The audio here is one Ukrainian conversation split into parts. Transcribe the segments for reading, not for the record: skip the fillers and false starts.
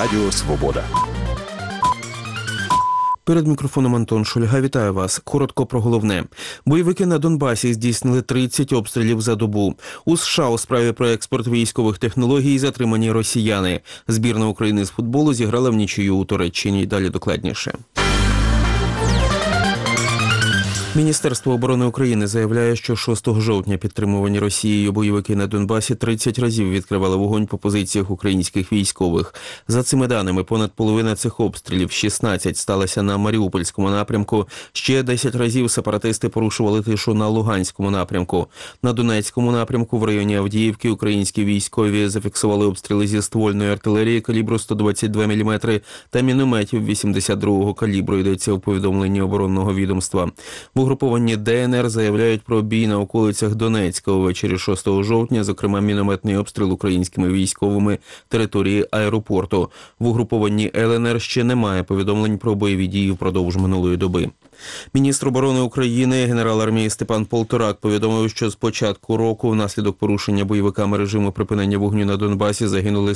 Радіо Свобода. Перед мікрофоном Антон Шульга. Вітаю вас. Коротко про головне. Бойовики на Донбасі здійснили 30 обстрілів за добу. У США у справі про експорт військових технологій затримані росіяни. Збірна України з футболу зіграла в нічию у Туреччині. Далі докладніше. Міністерство оборони України заявляє, що 6 жовтня підтримувані Росією бойовики на Донбасі 30 разів відкривали вогонь по позиціях українських військових. За цими даними, понад половина цих обстрілів, 16, сталося на Маріупольському напрямку, ще 10 разів сепаратисти порушували тишу на Луганському напрямку. На Донецькому напрямку в районі Авдіївки українські військові зафіксували обстріли зі ствольної артилерії калібру 122 мм та мінометів 82-го калібру, йдеться у повідомленні оборонного відомства. В угрупованні ДНР заявляють про бій на околицях Донецька увечері 6 жовтня, зокрема мінометний обстріл українськими військовими території аеропорту. В угрупованні ЛНР ще немає повідомлень про бойові дії впродовж минулої доби. Міністр оборони України, генерал армії Степан Полторак повідомив, що з початку року внаслідок порушення бойовиками режиму припинення вогню на Донбасі загинули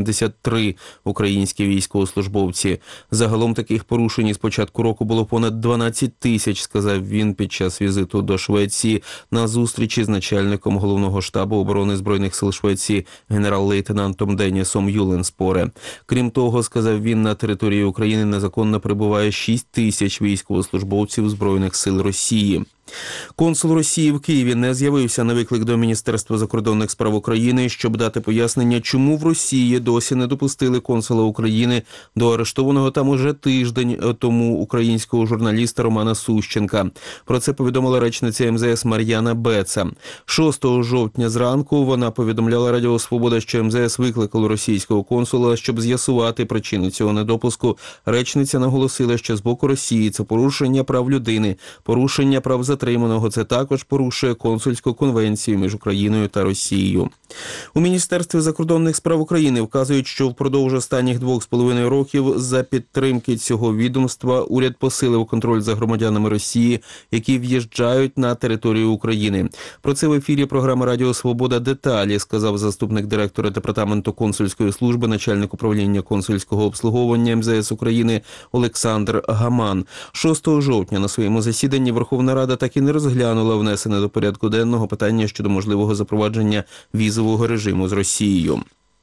173 українські військовослужбовці. Загалом таких порушень з початку року було понад 12 тисяч, сказав він під час візиту до Швеції на зустрічі з начальником головного штабу оборони Збройних сил Швеції генерал-лейтенантом Денісом Юленспоре. Крім того, сказав він, на території України незаконно перебуває 6 тисяч військовослужбовців Збройних сил Росії. Консул Росії в Києві не з'явився на виклик до Міністерства закордонних справ України, щоб дати пояснення, чому в Росії досі не допустили консула України до арештованого там уже тиждень тому українського журналіста Романа Сущенка. Про це повідомила речниця МЗС Мар'яна Беца. 6 жовтня зранку вона повідомляла Радіо Свобода, що МЗС викликало російського консула, щоб з'ясувати причини цього недопуску. Речниця наголосила, що з боку Росії це порушення прав людини, порушення прав затриманого, це також порушує консульську конвенцію між Україною та Росією. У Міністерстві закордонних справ України вказують, що впродовж останніх 2,5 років за підтримки цього відомства уряд посилив контроль за громадянами Росії, які в'їжджають на територію України. Про це в ефірі програми Радіо Свобода деталі, сказав заступник директора Департаменту консульської служби, начальник управління консульського обслуговування МЗС України Олександр Гаман. 6 жовтня на своєму засіданні Верховна Рада так і не розглянула внесене до порядку денного питання щодо можливого запровадження візового режиму з Росією.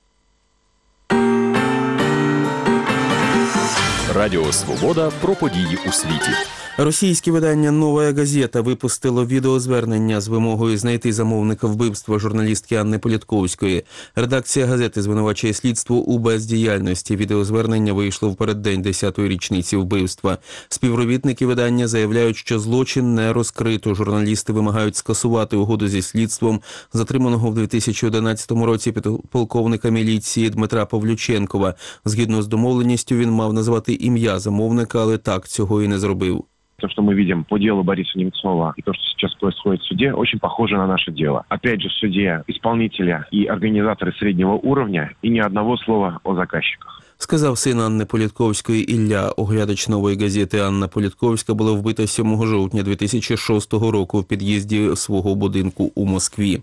Радіо Свобода про події у світі. Російське видання «Новая газета» випустило відеозвернення з вимогою знайти замовника вбивства журналістки Анни Політковської. Редакція газети звинувачує слідство у бездіяльності. Відеозвернення вийшло в переддень 10-ї річниці вбивства. Співробітники видання заявляють, що злочин не розкрито. Журналісти вимагають скасувати угоду зі слідством затриманого в 2011 році полковника міліції Дмитра Павлюченкова. Згідно з домовленістю, він мав назвати ім'я замовника, але так цього і не зробив. То, что мы видим по делу Бориса Немцова и то, что сейчас происходит в суде, очень похоже на наше дело. Опять же, в суде исполнителя и организаторы среднего уровня и ни одного слова о заказчиках. Сказав син Анни Політковської Ілля. Оглядач «Нової газети» Анна Політковська була вбита 7 жовтня 2006 року в під'їзді свого будинку у Москві.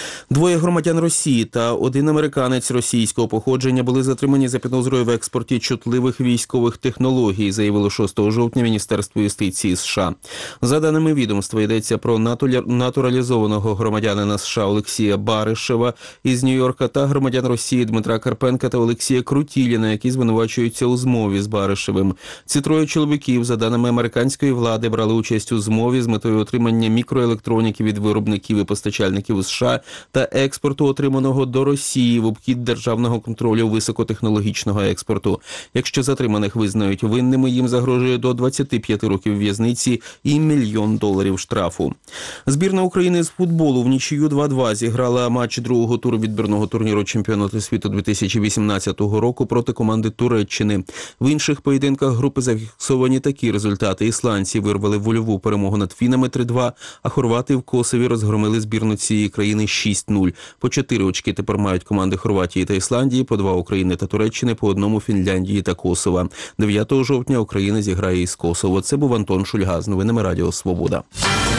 2 громадян Росії та 1 американець російського походження були затримані за підозрою в експорті чутливих військових технологій, заявило 6 жовтня Міністерство юстиції США. За даними відомства, йдеться про натуралізованого громадянина США Олексія Баришева із Нью-Йорка та громадян Росії Дмитра Карпенка та Олексія Крутіліна, які звинувачуються у змові з Баришевим. Ці 3 чоловіків, за даними американської влади, брали участь у змові з метою отримання мікроелектроніки від виробників і постачальників США та експорту, отриманого до Росії в обхід державного контролю високотехнологічного експорту. Якщо затриманих визнають винними, їм загрожує до 25 років в'язниці і $1 мільйон штрафу. Збірна України з футболу в нічию 2-2 зіграла матч другого туру відбірного турніру чемпіонату світу 2018 року проти команди Туреччини. В інших поєдинках групи зафіксовані такі результати. Ісландці вирвали вольову перемогу над фінами 3-2, а хорвати в Косові розгромили збірну цієї країни 6-0. По 4 очки тепер мають команди Хорватії та Ісландії, по 2 України та Туреччини, по 1 Фінляндії та Косова. 9 жовтня Україна зіграє із Косово. Це був Антон Шульга з новинами Радіо Свобода.